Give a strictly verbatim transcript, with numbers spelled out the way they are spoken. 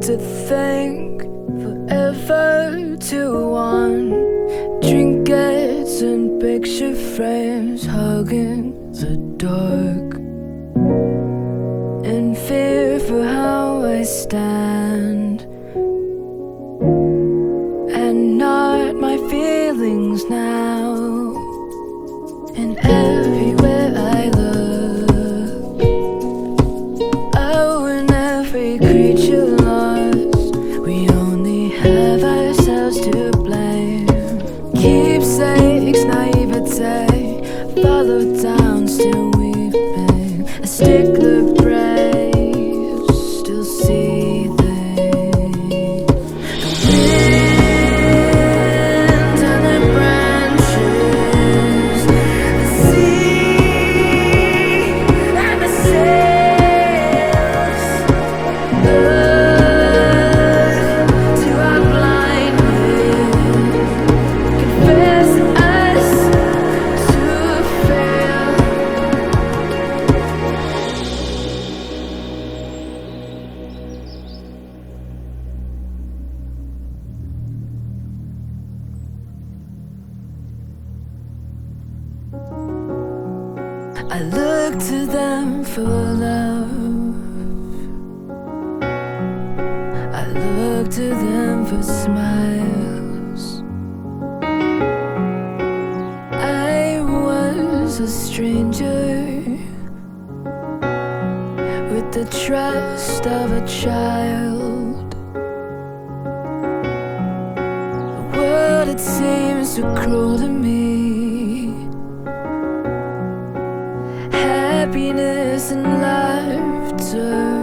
to think forever to one. Trinkets and picture frames hugging the dark, in fear for how I stand, and not my feelings now. And everywhere I look, oh, in every creature lost, we only have ourselves to blame. Keepsakes, naivete, followed down, still weeping. A stickler brave, still seething. The wind and the branches, the sea and the sails. Earth to our blindness, confess us to fail. I look to them for love, I look to them for smiles. I was a stranger with the trust of a child. The world, it seems so cruel to me. Happiness and laughter